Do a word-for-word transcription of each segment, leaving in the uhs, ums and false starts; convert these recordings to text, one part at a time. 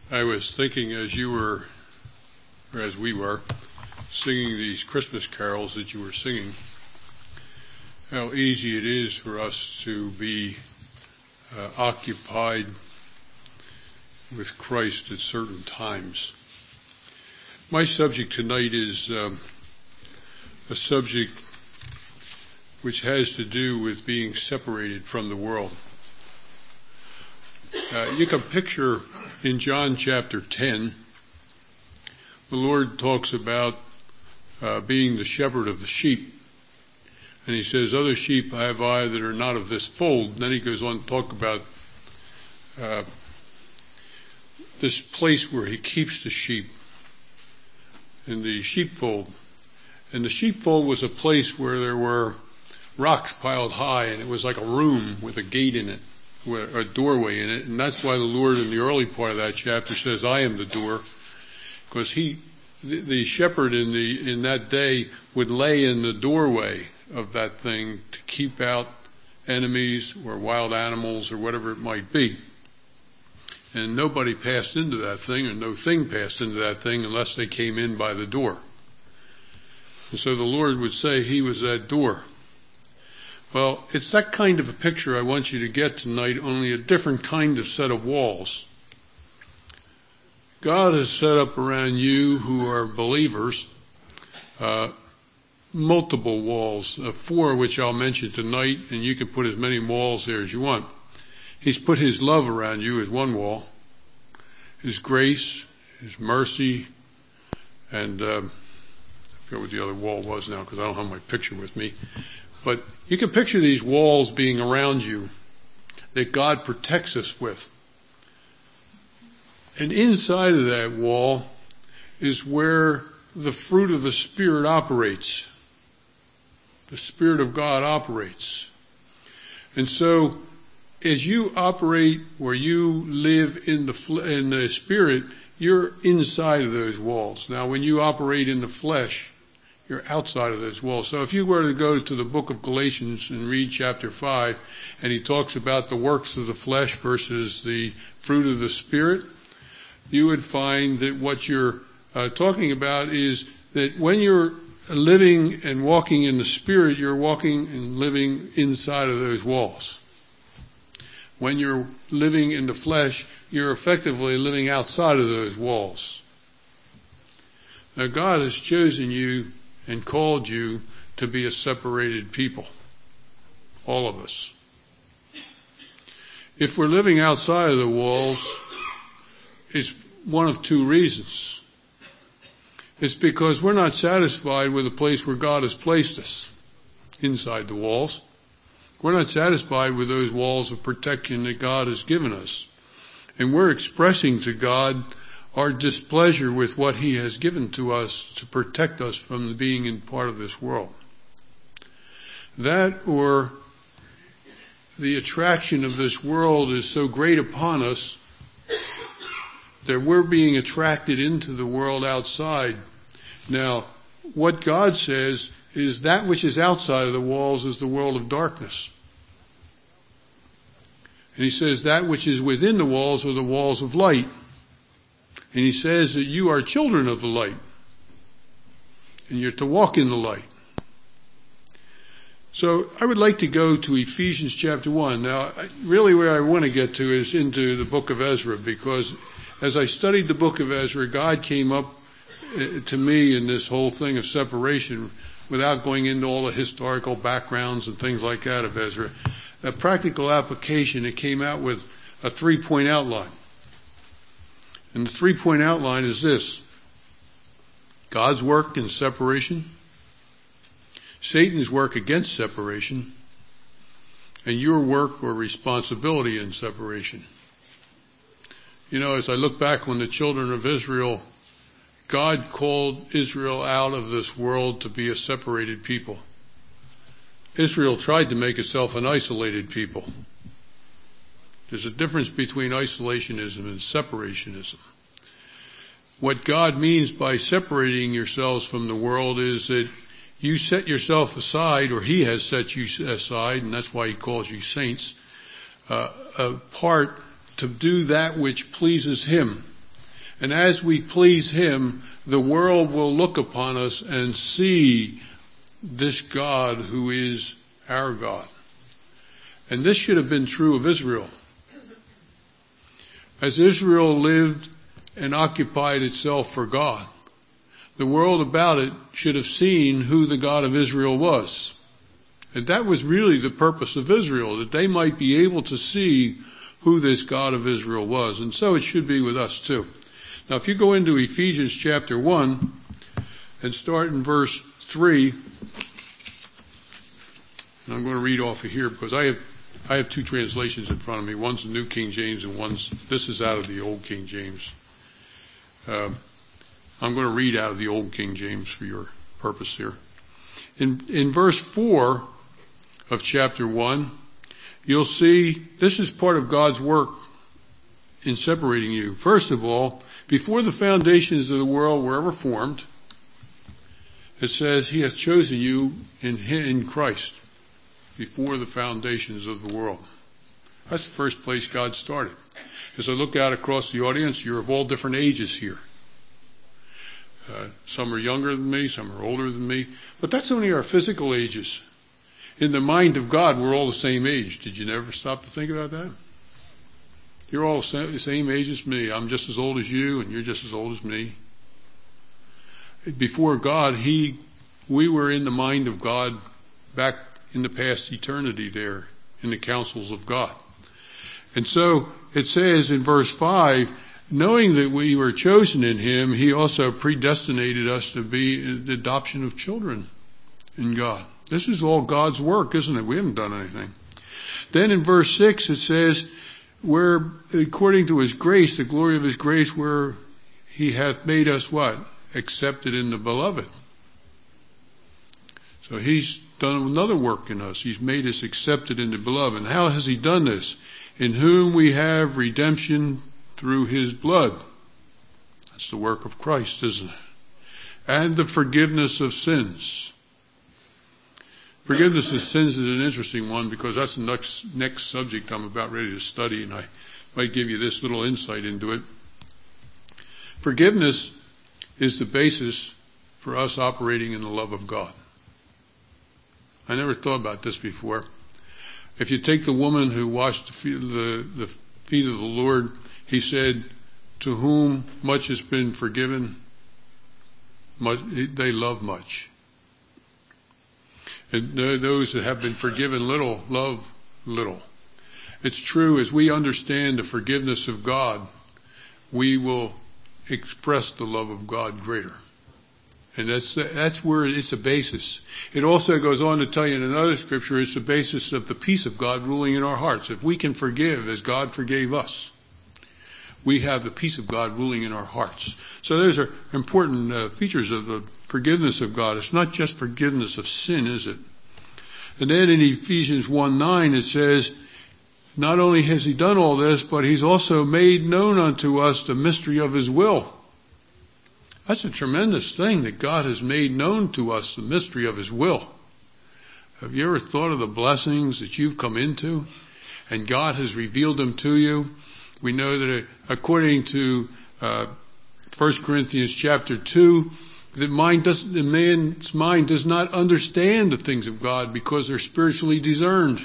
I was thinking as you were, or as we were, singing these Christmas carols that you were singing, how easy it is for us to be uh, occupied with Christ at certain times. My subject tonight is um, a subject which has to do with being separated from the world. Uh, you can picture in John chapter ten, the Lord talks about uh, being the shepherd of the sheep. And he says, other sheep have I that are not of this fold. And then he goes on to talk about uh, this place where he keeps the sheep in the sheepfold. And the sheepfold was a place where there were rocks piled high, and it was like a room with a gate in it, where, a doorway in it. And that's why the Lord in the early part of that chapter says, I am the door. Because he, the, the shepherd in the, in that day would lay in the doorway of that thing to keep out enemies or wild animals or whatever it might be. And nobody passed into that thing, and no thing passed into that thing unless they came in by the door. And so the Lord would say he was that door. Well, it's that kind of a picture I want you to get tonight, only a different kind of set of walls. God has set up around you who are believers uh, multiple walls, uh, four of which I'll mention tonight, and you can put as many walls there as you want. He's put his love around you as one wall, his grace, his mercy, and uh, I forget what the other wall was now because I don't have my picture with me. But you can picture these walls being around you that God protects us with. And inside of that wall is where the fruit of the Spirit operates. The Spirit of God operates. And so, as you operate where you live in the in the Spirit, you're inside of those walls. Now, when you operate in the flesh, you're outside of those walls. So if you were to go to the book of Galatians and read chapter five, and he talks about the works of the flesh versus the fruit of the Spirit, you would find that what you're uh, talking about is that when you're living and walking in the Spirit, you're walking and living inside of those walls. When you're living in the flesh, you're effectively living outside of those walls. Now, God has chosen you and called you to be a separated people. All of us. If we're living outside of the walls, it's one of two reasons. It's because we're not satisfied with the place where God has placed us, inside the walls. We're not satisfied with those walls of protection that God has given us. And we're expressing to God our displeasure with what he has given to us to protect us from being in part of this world. That, or the attraction of this world is so great upon us that we're being attracted into the world outside. Now, what God says is that which is outside of the walls is the world of darkness. And he says that which is within the walls are the walls of light. And he says that you are children of the light. And you're to walk in the light. So I would like to go to Ephesians chapter one. Now, really where I want to get to is into the book of Ezra, because as I studied the book of Ezra, God came up to me in this whole thing of separation without going into all the historical backgrounds and things like that of Ezra. A practical application, it came out with a three-point outline. And the three-point outline is this: God's work in separation, Satan's work against separation, and your work or responsibility in separation. You know, as I look back on the children of Israel, God called Israel out of this world to be a separated people. Israel tried to make itself an isolated people. There's a difference between isolationism and separationism. What God means by separating yourselves from the world is that you set yourself aside, or he has set you aside, and that's why he calls you saints, uh, apart to do that which pleases him. And as we please him, the world will look upon us and see this God who is our God. And this should have been true of Israel. As Israel lived and occupied itself for God, the world about it should have seen who the God of Israel was. And that was really the purpose of Israel, that they might be able to see who this God of Israel was. And so it should be with us too. Now if you go into Ephesians chapter one and start in verse three, and I'm going to read off of here because I have I have two translations in front of me. One's the New King James and one's, this is out of the Old King James. Um, I'm going to read out of the Old King James for your purpose here. In, in verse four of chapter one, you'll see this is part of God's work in separating you. First of all, before the foundations of the world were ever formed, it says he has chosen you in, in Christ before the foundations of the world. That's the first place God started. As I look out across the audience, you're of all different ages here. Uh, some are younger than me, some are older than me, but that's only our physical ages. In the mind of God, we're all the same age. Did you never stop to think about that? You're all the same age as me. I'm just as old as you, and you're just as old as me. Before God, He, we were in the mind of God back in the past eternity there, in the counsels of God. And so it says in verse five, knowing that we were chosen in Him, He also predestinated us to be the adoption of children in God. This is all God's work, isn't it? We haven't done anything. Then in verse six it says, where according to His grace, the glory of His grace, where He hath made us what? Accepted in the beloved. So He's done another work in us. He's made us accepted in the beloved. And how has He done this? In whom we have redemption through His blood. That's the work of Christ, isn't it? And the forgiveness of sins. Forgiveness of sins is an interesting one because that's the next, next subject I'm about ready to study, and I might give you this little insight into it. Forgiveness is the basis for us operating in the love of God. I never thought about this before. If you take the woman who washed the feet, the, the feet of the Lord, He said, to whom much has been forgiven, much, they love much. And those that have been forgiven little, love little. It's true, as we understand the forgiveness of God, we will express the love of God greater. And that's, that's where it's a basis. It also goes on to tell you in another scripture, it's the basis of the peace of God ruling in our hearts. If we can forgive as God forgave us, we have the peace of God ruling in our hearts. So those are important uh, features of the forgiveness of God. It's not just forgiveness of sin, is it? And then in Ephesians one nine it says, not only has He done all this, but He's also made known unto us the mystery of His will. That's a tremendous thing, that God has made known to us the mystery of His will. Have you ever thought of the blessings that you've come into and God has revealed them to you? We know that according to uh, First Corinthians chapter two, the mind does, the man's mind does not understand the things of God because they're spiritually discerned.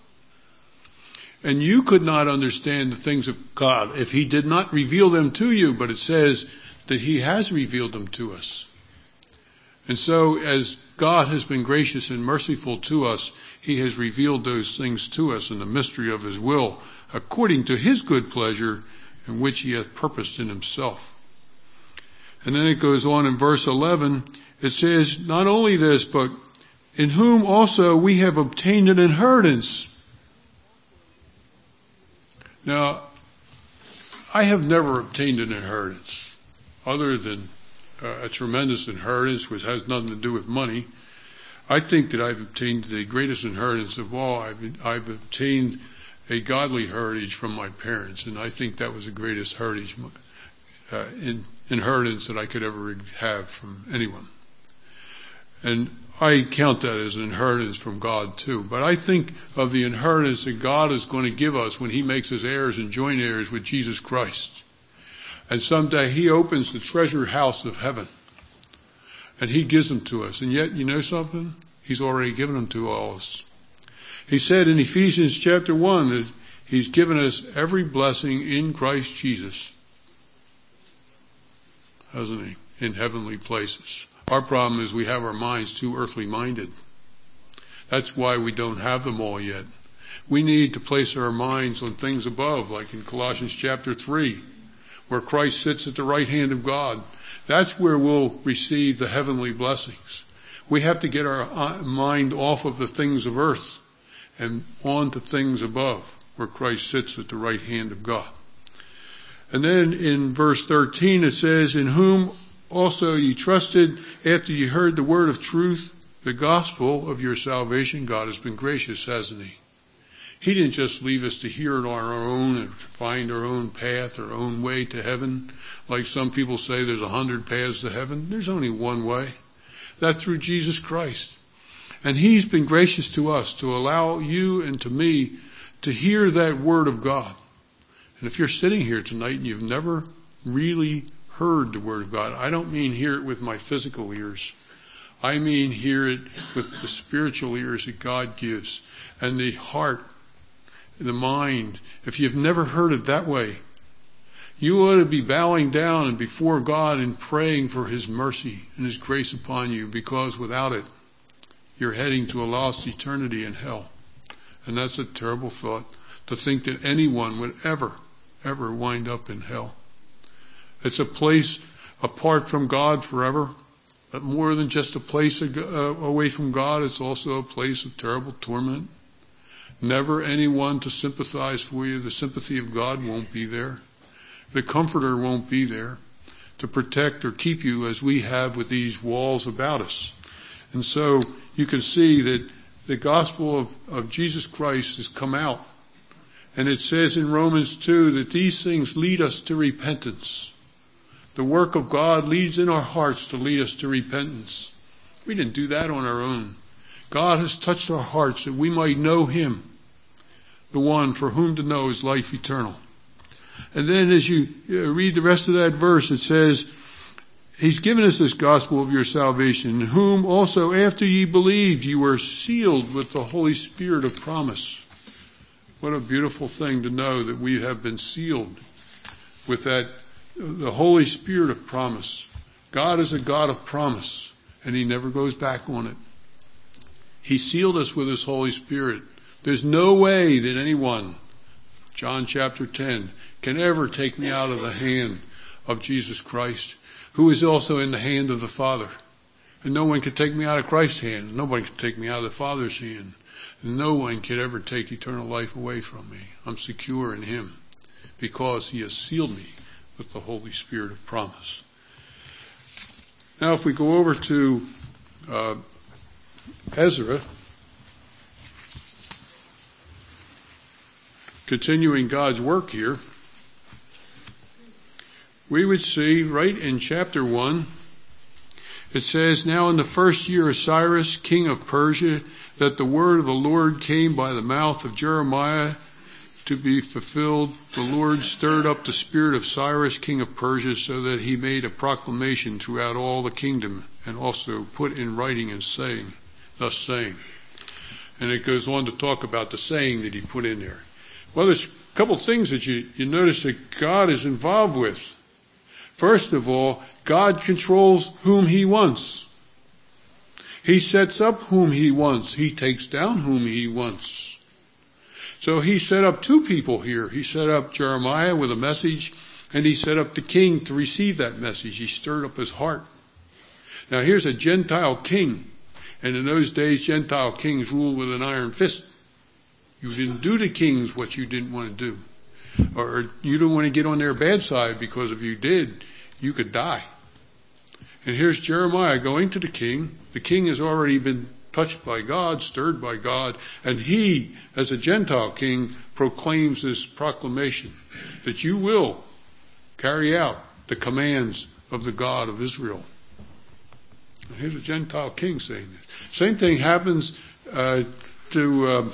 And you could not understand the things of God if He did not reveal them to you, but it says that He has revealed them to us. And so as God has been gracious and merciful to us, He has revealed those things to us in the mystery of His will, according to His good pleasure, in which He hath purposed in Himself. And then it goes on in verse eleven, it says, not only this, but in whom also we have obtained an inheritance. Now, I have never obtained an inheritance, other than uh, a tremendous inheritance which has nothing to do with money. I think that I've obtained the greatest inheritance of all. I've, I've obtained a godly heritage from my parents, and I think that was the greatest heritage, uh, in, inheritance that I could ever have from anyone. And I count that as an inheritance from God too. But I think of the inheritance that God is going to give us when He makes us heirs and joint heirs with Jesus Christ. And someday he opens the treasure house of heaven. And he gives them to us. And yet, you know something? He's already given them to all of us. He said in Ephesians chapter one that he's given us every blessing in Christ Jesus. Hasn't he? In heavenly places. Our problem is we have our minds too earthly minded. That's why we don't have them all yet. We need to place our minds on things above, like in Colossians chapter three, where Christ sits at the right hand of God. That's where we'll receive the heavenly blessings. We have to get our mind off of the things of earth and on to things above, where Christ sits at the right hand of God. And then in verse thirteen it says, in whom also ye trusted after ye heard the word of truth, the gospel of your salvation. God has been gracious, hasn't he? He didn't just leave us to hear it on our own and find our own path, our own way to heaven. Like some people say there's a hundred paths to heaven. There's only one way. That's through Jesus Christ. And he's been gracious to us to allow you and to me to hear that word of God. And if you're sitting here tonight and you've never really heard the word of God, I don't mean hear it with my physical ears. I mean hear it with the spiritual ears that God gives and the heart, the mind. If you've never heard it that way, you ought to be bowing down and before God and praying for his mercy and his grace upon you, because without it, you're heading to a lost eternity in hell. And that's a terrible thought, to think that anyone would ever, ever wind up in hell. It's a place apart from God forever, but more than just a place away from God, it's also a place of terrible torment. Never anyone to sympathize for you. The sympathy of God won't be there. The comforter won't be there to protect or keep you as we have with these walls about us. And so you can see that the gospel of, of Jesus Christ has come out. And it says in Romans two that these things lead us to repentance. The work of God leads in our hearts to lead us to repentance. We didn't do that on our own. God has touched our hearts that we might know him, the one for whom to know is life eternal. And then as you read the rest of that verse, it says, he's given us this gospel of your salvation, in whom also after ye believed, you were sealed with the Holy Spirit of promise. What a beautiful thing to know that we have been sealed with that, the Holy Spirit of promise. God is a God of promise, and he never goes back on it. He sealed us with his Holy Spirit. There's no way that anyone, John chapter ten, can ever take me out of the hand of Jesus Christ, who is also in the hand of the Father. And no one can take me out of Christ's hand. Nobody can take me out of the Father's hand. And no one can ever take eternal life away from me. I'm secure in him because he has sealed me with the Holy Spirit of promise. Now if we go over to uh, Ezra, continuing God's work here, we would see right in chapter one, it says, now in the first year of Cyrus, king of Persia, that the word of the Lord came by the mouth of Jeremiah to be fulfilled, the Lord stirred up the spirit of Cyrus, king of Persia, so that he made a proclamation throughout all the kingdom, and also put in writing and saying, thus saying. And it goes on to talk about the saying that he put in there. Well, there's a couple of things that you, you notice that God is involved with. First of all, God controls whom he wants. He sets up whom he wants. He takes down whom he wants. So he set up two people here. He set up Jeremiah with a message, and he set up the king to receive that message. He stirred up his heart. Now here's a Gentile king. And in those days, Gentile kings ruled with an iron fist. You didn't do to kings what you didn't want to do. Or you don't want to get on their bad side, because if you did, you could die. And here's Jeremiah going to the king. The king has already been touched by God, stirred by God, and he, as a Gentile king, proclaims this proclamation that you will carry out the commands of the God of Israel. And here's a Gentile king saying this. Same thing happens uh, to uh,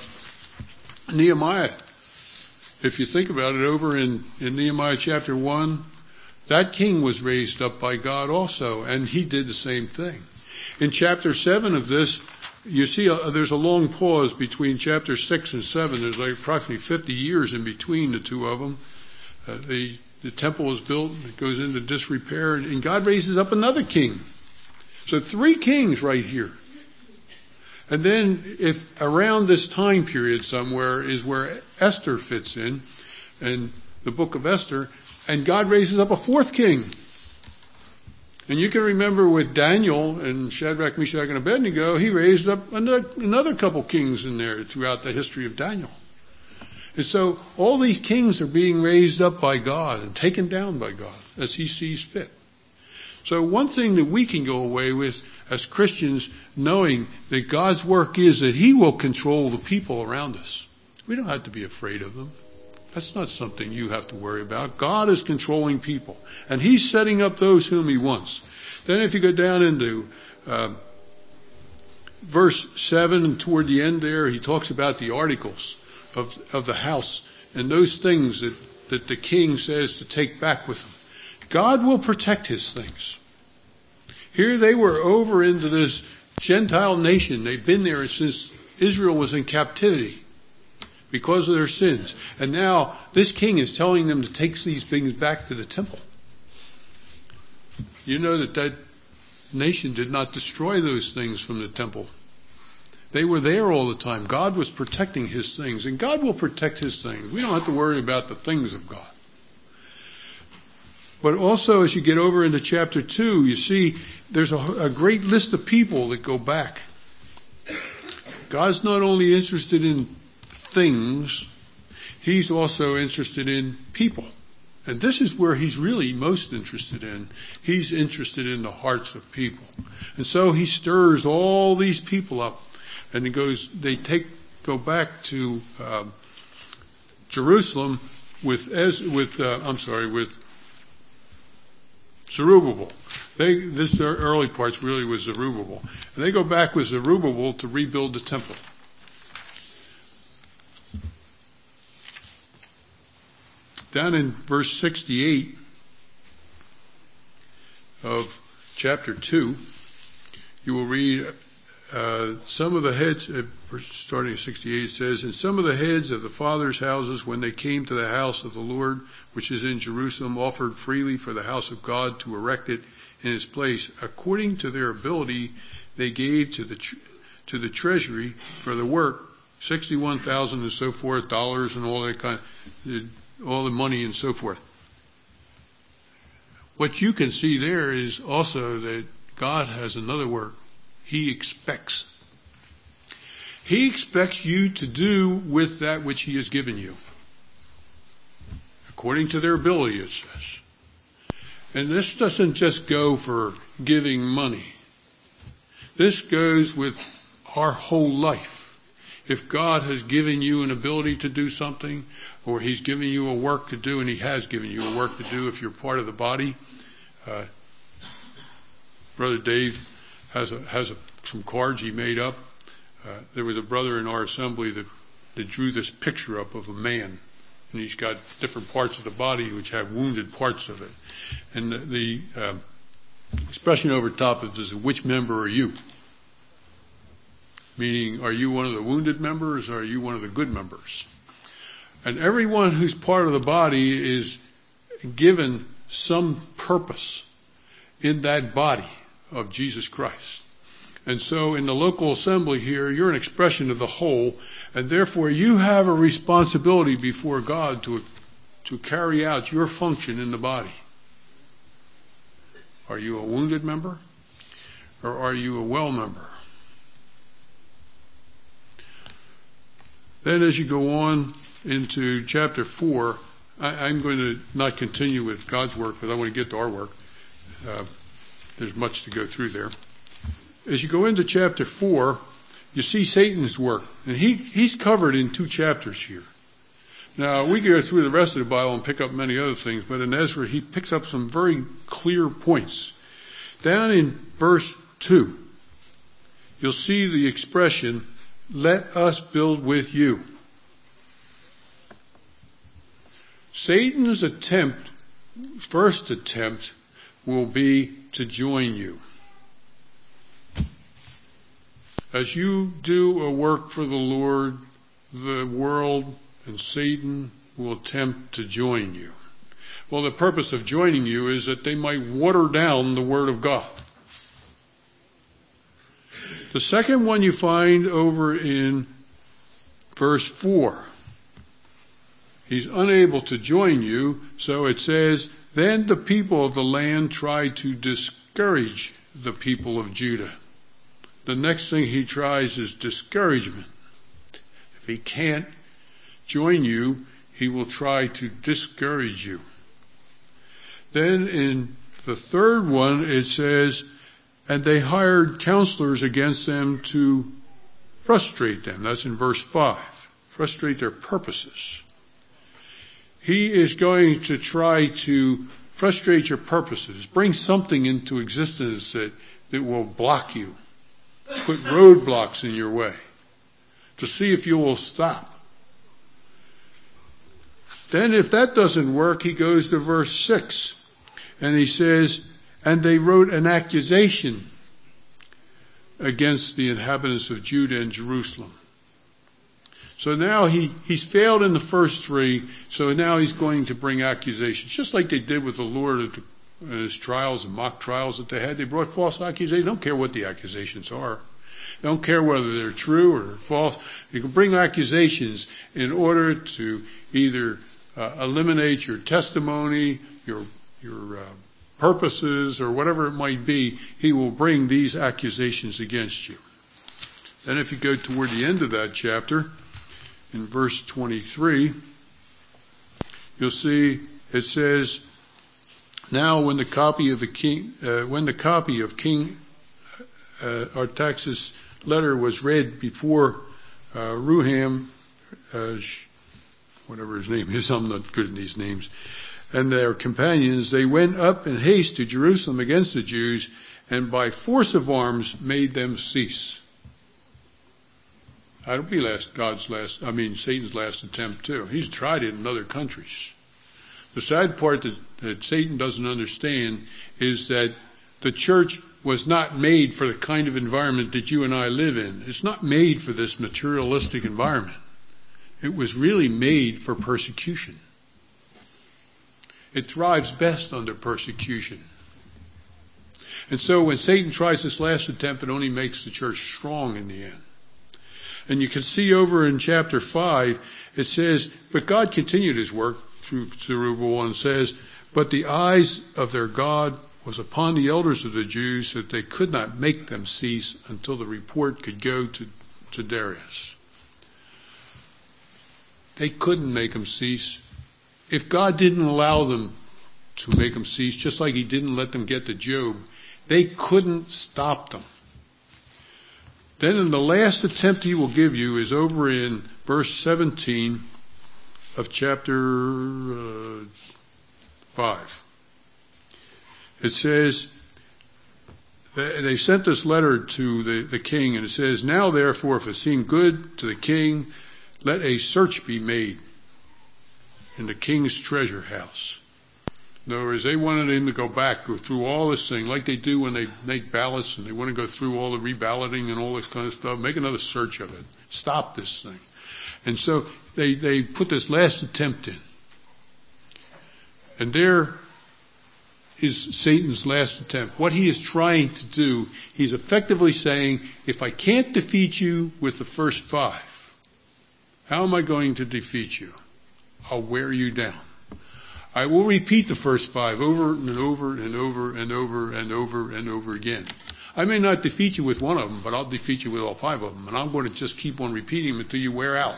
Nehemiah. If you think about it, over in, in Nehemiah chapter one, That king was raised up by God also, and he did the same thing. In chapter seven of this, you see uh, there's a long pause between chapter six and seven. There's like approximately fifty years in between the two of them. Uh, the, the temple is built, it goes into disrepair, and, and God raises up another king. So three kings right here. And then if around this time period somewhere is where Esther fits in, and the book of Esther, and God raises up a fourth king. And you can remember with Daniel and Shadrach, Meshach, and Abednego, he raised up another, another couple kings in there throughout the history of Daniel. And so all these kings are being raised up by God and taken down by God as he sees fit. So one thing that we can go away with as Christians, knowing that God's work is that he will control the people around us. We don't have to be afraid of them. That's not something you have to worry about. God is controlling people, and he's setting up those whom he wants. Then if you go down into uh, verse seven, and toward the end there, he talks about the articles of, of the house and those things that, that the king says to take back with him. God will protect his things. Here they were over into this Gentile nation. They've been there since Israel was in captivity because of their sins. And now this king is telling them to take these things back to the temple. You know that that nation did not destroy those things from the temple. They were there all the time. God was protecting his things, and God will protect his things. We don't have to worry about the things of God. But also as you get over into chapter two, you see there's a, a great list of people that go back. God's not only interested in things, he's also interested in people. And this is where he's really most interested in. He's interested in the hearts of people. And so he stirs all these people up. And he goes, they take, go back to um, Jerusalem with, as, with uh, I'm sorry, with Zerubbabel. They, this early parts really was Zerubbabel. And they go back with Zerubbabel to rebuild the temple. Down in verse sixty-eight of chapter two, you will read uh, some of the heads, uh, starting at sixty-eight, it says, and some of the heads of the fathers' houses, when they came to the house of the Lord, which is in Jerusalem, offered freely for the house of God to erect it in its place. According to their ability, they gave to the tr- to the treasury for the work sixty-one thousand and so forth dollars and all that kind of, all the money and so forth. What you can see there is also that God has another work. He expects. He expects you to do with that which he has given you. According to their ability, it says. And this doesn't just go for giving money. This goes with our whole life. If God has given you an ability to do something, or he's given you a work to do, and he has given you a work to do if you're part of the body. Uh, Brother Dave has a, has a, some cards he made up. Uh, there was a brother in our assembly that, that drew this picture up of a man. And he's got different parts of the body which have wounded parts of it. And the, the uh, expression over top of this is, which member are you? Meaning, are you one of the wounded members or are you one of the good members? And everyone who's part of the body is given some purpose in that body of Jesus Christ. And so in the local assembly here, you're an expression of the whole, and therefore you have a responsibility before God to, to carry out your function in the body. Are you a wounded member or are you a well member? Then as you go on into chapter four, I, I'm going to not continue with God's work, but I want to get to our work. Uh, there's much to go through there. As you go into chapter four, you see Satan's work. And he, he's covered in two chapters here. Now, we can go through the rest of the Bible and pick up many other things, but in Ezra, he picks up some very clear points. Down in verse two, you'll see the expression, let us build with you. Satan's attempt first attempt will be to join you. As you do a work for the Lord, the world and Satan will attempt to join you. Well, the purpose of joining you is that they might water down the Word of God. The second one you find over in verse four. He's unable to join you, so it says, then the people of the land tried to discourage the people of Judah. The next thing he tries is discouragement. If he can't join you, he will try to discourage you. Then in the third one it says, and they hired counselors against them to frustrate them. That's in verse five. Frustrate their purposes. He is going to try to frustrate your purposes. Bring something into existence that, that will block you. Put roadblocks in your way. To see if you will stop. Then if that doesn't work, he goes to verse six. And he says, and they wrote an accusation against the inhabitants of Judah and Jerusalem. So now he, he's failed in the first three, so now he's going to bring accusations. Just like they did with the Lord at his trials and mock trials that they had. They brought false accusations. They don't care what the accusations are. They don't care whether they're true or false. You can bring accusations in order to either uh, eliminate your testimony, your your uh, purposes, or whatever it might be. He will bring these accusations against you. Then if you go toward the end of that chapter, in verse twenty-three, you'll see it says, now when the copy of the king, uh, when the copy of King uh, Artaxerxes' letter was read before uh, Ruham, uh, whatever his name is, I'm not good at these names, and their companions, they went up in haste to Jerusalem against the Jews, and by force of arms made them cease. That'll be last, God's last, I mean, Satan's last attempt too. He's tried it in other countries. The sad part that, that Satan doesn't understand is that the church was not made for the kind of environment that you and I live in. It's not made for this materialistic environment. It was really made for persecution. It thrives best under persecution. And so when Satan tries this last attempt, it only makes the church strong in the end. And you can see over in chapter five, it says, but God continued his work through Zerubbabel and says, but the eyes of their God was upon the elders of the Jews that they could not make them cease until the report could go to, to Darius. They couldn't make them cease. If God didn't allow them to make them cease, just like he didn't let them get to Job, they couldn't stop them. Then in the last attempt he will give you is over in verse seventeen of chapter uh, five. It says, they sent this letter to the, the king, and it says, now therefore, if it seem good to the king, let a search be made in the king's treasure house. In other words, they wanted him to go back, go through all this thing, like they do when they make ballots and they want to go through all the reballoting and all this kind of stuff. Make another search of it. Stop this thing. And so they, they put this last attempt in. And there is Satan's last attempt. What he is trying to do, he's effectively saying, if I can't defeat you with the first five, how am I going to defeat you? I'll wear you down. I will repeat the first five over and over and over and over and over and over again. I may not defeat you with one of them, but I'll defeat you with all five of them. And I'm going to just keep on repeating them until you wear out.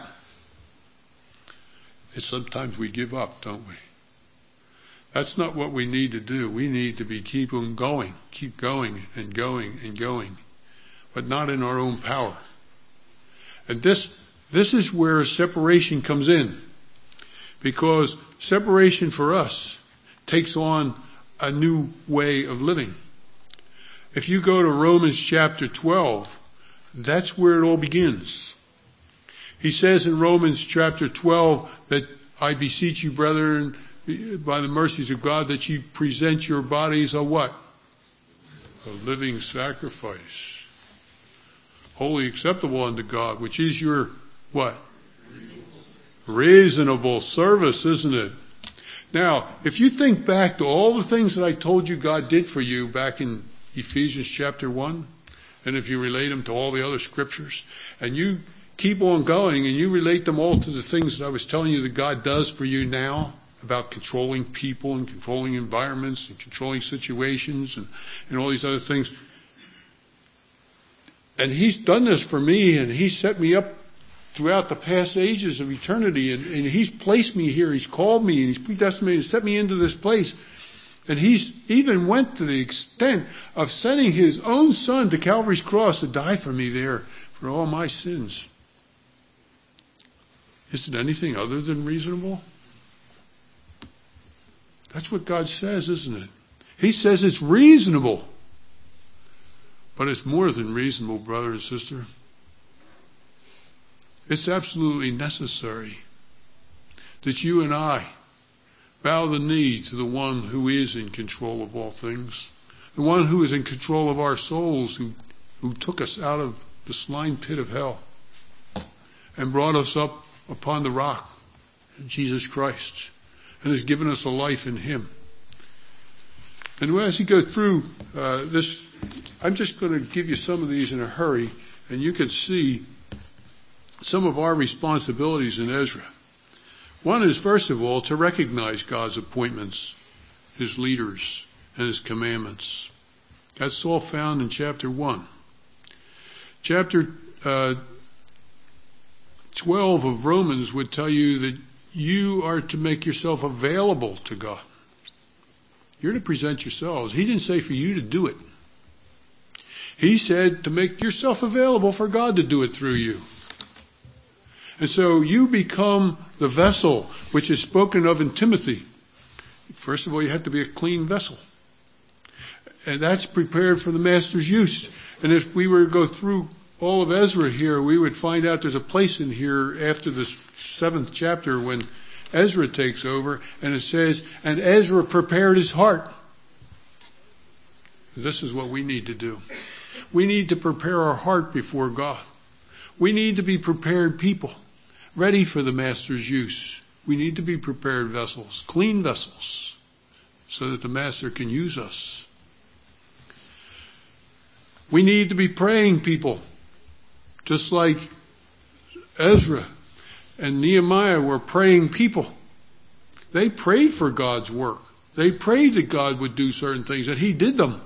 And sometimes we give up, don't we? That's not what we need to do. We need to be keep on going, keep going and going and going, but not in our own power. And this, this is where separation comes in. Because separation for us takes on a new way of living. If you go to Romans chapter twelve, that's where it all begins. He says in Romans chapter twelve that I beseech you, brethren, by the mercies of God, that you present your bodies a what? A living sacrifice. Wholly acceptable unto God, which is your what? Reasonable service, isn't it? Now, if you think back to all the things that I told you God did for you back in Ephesians chapter one, and if you relate them to all the other scriptures, and you keep on going and you relate them all to the things that I was telling you that God does for you now, about controlling people and controlling environments and controlling situations and, and all these other things. And He's done this for me, and He's set me up throughout the past ages of eternity, and, and He's placed me here. He's called me, and He's predestined me and set me into this place. And He's even went to the extent of sending His own Son to Calvary's cross to die for me there for all my sins. Is it anything other than reasonable? That's what God says, isn't it? He says it's reasonable. But it's more than reasonable, brother and sister. It's absolutely necessary that you and I bow the knee to the one who is in control of all things, the one who is in control of our souls, who, who took us out of the slime pit of hell and brought us up upon the rock, Jesus Christ, and has given us a life in Him. And as you go through uh, this, I'm just going to give you some of these in a hurry, and you can see some of our responsibilities in Ezra. One is, first of all, to recognize God's appointments, His leaders, and His commandments. That's all found in chapter one. Chapter uh, twelve of Romans would tell you that you are to make yourself available to God. You're to present yourselves. He didn't say for you to do it. He said to make yourself available for God to do it through you. And so you become the vessel which is spoken of in Timothy. First of all, you have to be a clean vessel. And that's prepared for the master's use. And if we were to go through all of Ezra here, we would find out there's a place in here after the seventh chapter when Ezra takes over, and it says, and Ezra prepared his heart. This is what we need to do. We need to prepare our heart before God. We need to be prepared people, ready for the master's use. We need to be prepared vessels, clean vessels, so that the master can use us. We need to be praying people, just like Ezra and Nehemiah were praying people. They prayed for God's work. They prayed that God would do certain things, and He did them.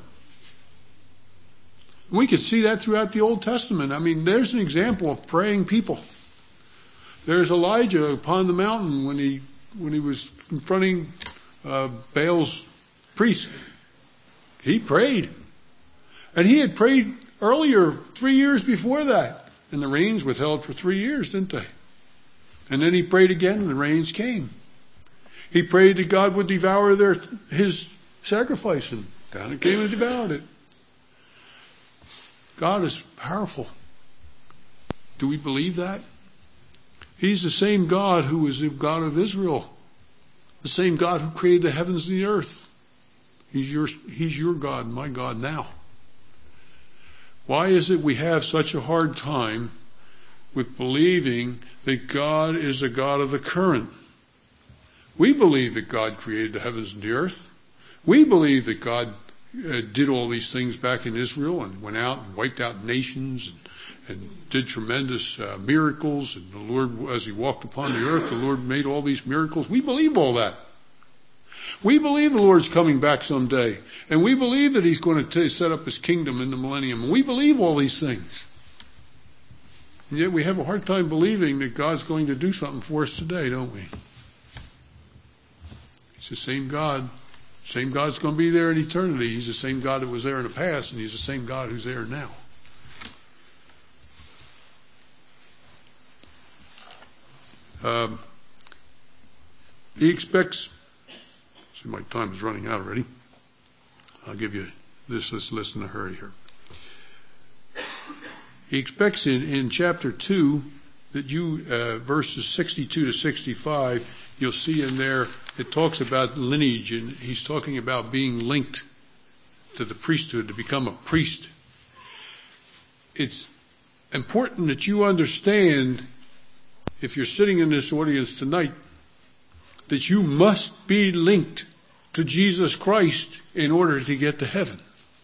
We could see that throughout the Old Testament. I mean, there's an example of praying people. There's Elijah upon the mountain when he when he was confronting uh, Baal's priest. He prayed. And he had prayed earlier, three years before that. And the rains withheld for three years, didn't they? And then he prayed again, and the rains came. He prayed that God would devour their his sacrifice, and down it came and devoured it. God is powerful. Do we believe that? He's the same God who was the God of Israel, the same God who created the heavens and the earth. He's your, he's your God, my God now. Why is it we have such a hard time with believing that God is a God of the current? We believe that God created the heavens and the earth. We believe that God uh, did all these things back in Israel and went out and wiped out nations and, and did tremendous uh, miracles. And the Lord, as He walked upon the earth, the Lord made all these miracles. We believe all that. We believe the Lord's coming back someday. And we believe that He's going to t- set up His kingdom in the millennium. We believe all these things. And yet we have a hard time believing that God's going to do something for us today, don't we? He's the same God. Same God's going to be there in eternity. He's the same God that was there in the past, and He's the same God who's there now. Um, he expects... See, my time is running out already. I'll give you this, this list in a hurry here. He expects in, in chapter two that you, uh, verses sixty-two to sixty-five, you'll see in there, it talks about lineage, and he's talking about being linked to the priesthood, to become a priest. It's important that you understand, if you're sitting in this audience tonight, that you must be linked to Jesus Christ in order to get to heaven.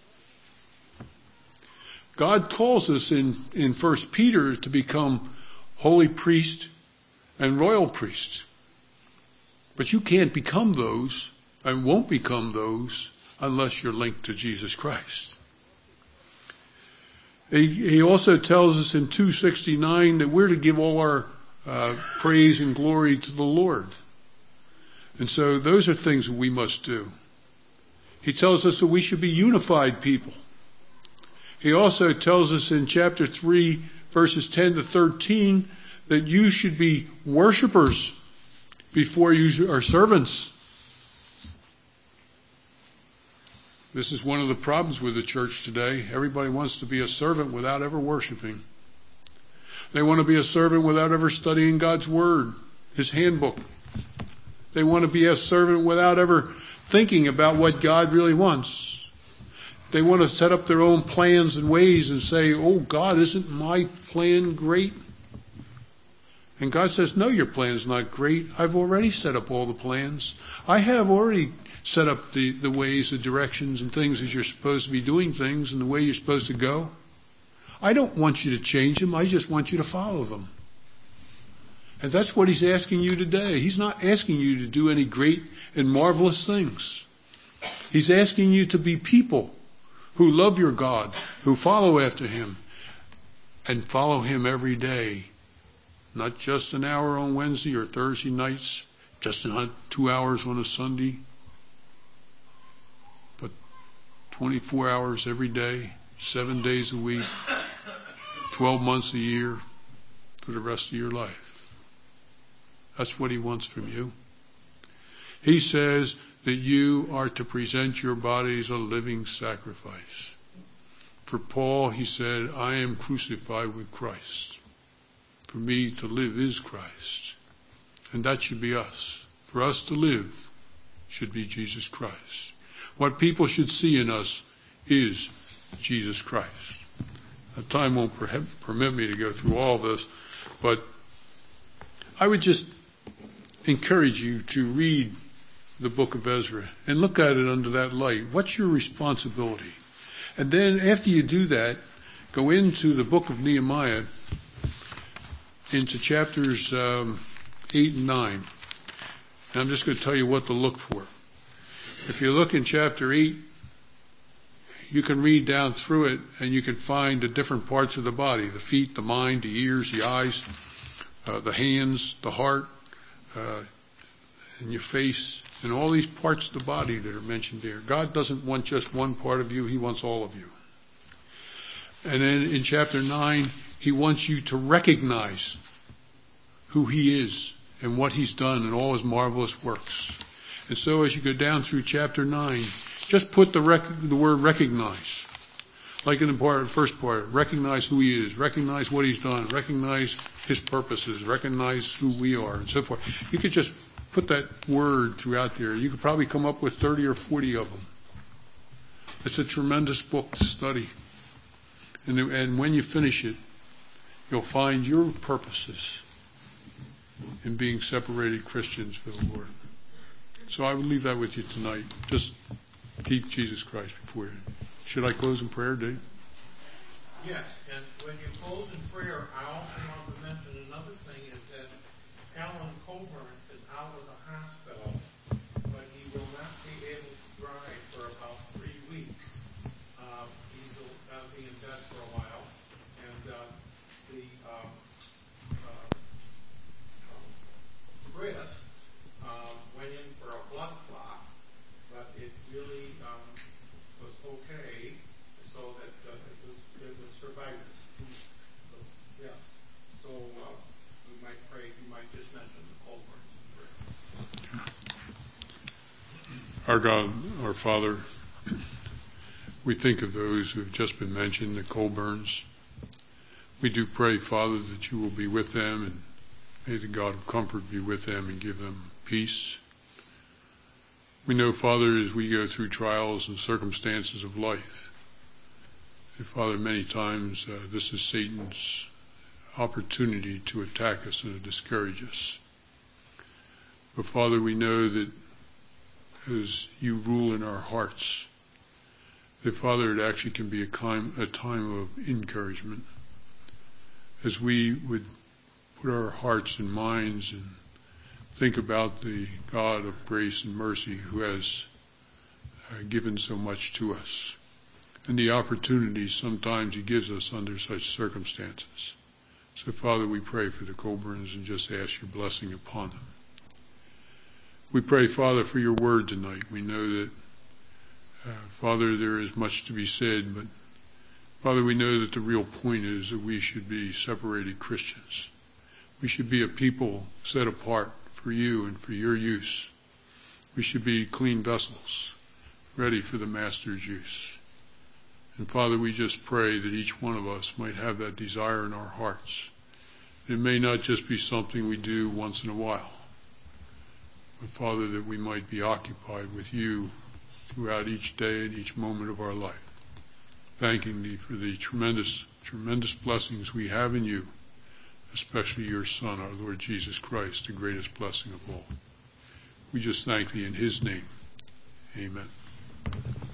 God calls us in, in First Peter to become holy priest and royal priest. But you can't become those and won't become those unless you're linked to Jesus Christ. He, he also tells us in two sixty-nine that we're to give all our uh, praise and glory to the Lord. And so those are things that we must do. He tells us that we should be unified people. He also tells us in chapter three, verses ten to thirteen, that you should be worshipers before you are servants. This is one of the problems with the church today. Everybody wants to be a servant without ever worshiping. They want to be a servant without ever studying God's Word, His handbook. They want to be a servant without ever thinking about what God really wants. They want to set up their own plans and ways and say, oh, God, isn't my plan great? And God says, no, your plan's not great. I've already set up all the plans. I have already set up the, the ways, the directions and things as you're supposed to be doing things and the way you're supposed to go. I don't want you to change them. I just want you to follow them. And that's what He's asking you today. He's not asking you to do any great and marvelous things. He's asking you to be people who love your God, who follow after Him, and follow Him every day. Not just an hour on Wednesday or Thursday nights, just not two hours on a Sunday, but twenty-four hours every day, seven days a week, twelve months a year, for the rest of your life. That's what He wants from you. He says that you are to present your bodies a living sacrifice. For Paul, he said, I am crucified with Christ. For me to live is Christ. And that should be us. For us to live should be Jesus Christ. What people should see in us is Jesus Christ. Now, time won't permit me to go through all this, but I would just encourage you to read the book of Ezra and look at it under that light. What's your responsibility? And then after you do that, go into the book of Nehemiah, into chapters um, eight and nine. And I'm just going to tell you what to look for. If you look in chapter eight, you can read down through it and you can find the different parts of the body, the feet, the mind, the ears, the eyes, uh, the hands, the heart, uh, and your face, and all these parts of the body that are mentioned there. God doesn't want just one part of you, He wants all of you. And then in chapter nine, He wants you to recognize who He is and what He's done and all His marvelous works. And so as you go down through chapter nine, just put the, rec- the word recognize. Like in the part, first part, recognize who He is, recognize what He's done, recognize His purposes, recognize who we are, and so forth. You could just put that word throughout there. You could probably come up with thirty or forty of them. It's a tremendous book to study. And, and when you finish it, you'll find your purposes in being separated Christians for the Lord. So I would leave that with you tonight. Just keep Jesus Christ before you. Should I close in prayer, Dave? Yes, and when you close in prayer, I also want to mention another thing is that Alan Coburn is out of the hospital, but he will not be able to drive for about three weeks. Uh, he's going to be in bed for a while, and uh, the um, uh, um, Chris uh, went in for a blood clot, but it really um, was okay, so that uh, it was it was survivors. So, yes, so uh, we might pray. You might just mention the Colburns in prayer. Our God, our Father, we think of those who have just been mentioned, the Colburns. We do pray, Father, that you will be with them, and may the God of comfort be with them and give them peace. We know, Father, as we go through trials and circumstances of life, that, Father, many times uh, this is Satan's opportunity to attack us and to discourage us. But, Father, we know that as you rule in our hearts, that, Father, it actually can be a time, a time of encouragement as we would put our hearts and minds and think about the God of grace and mercy who has uh, given so much to us and the opportunities sometimes he gives us under such circumstances. So, Father, we pray for the Colburns and just ask your blessing upon them. We pray, Father, for your word tonight. We know that, uh, Father, there is much to be said, but, Father, we know that the real point is that we should be separated Christians. We should be a people set apart for you and for your use. We should be clean vessels, ready for the Master's use. And, Father, we just pray that each one of us might have that desire in our hearts. It may not just be something we do once in a while, but, Father, that we might be occupied with you throughout each day and each moment of our life, thanking thee for the tremendous, tremendous blessings we have in you, especially your Son, our Lord Jesus Christ, the greatest blessing of all. We just thank thee in his name. Amen.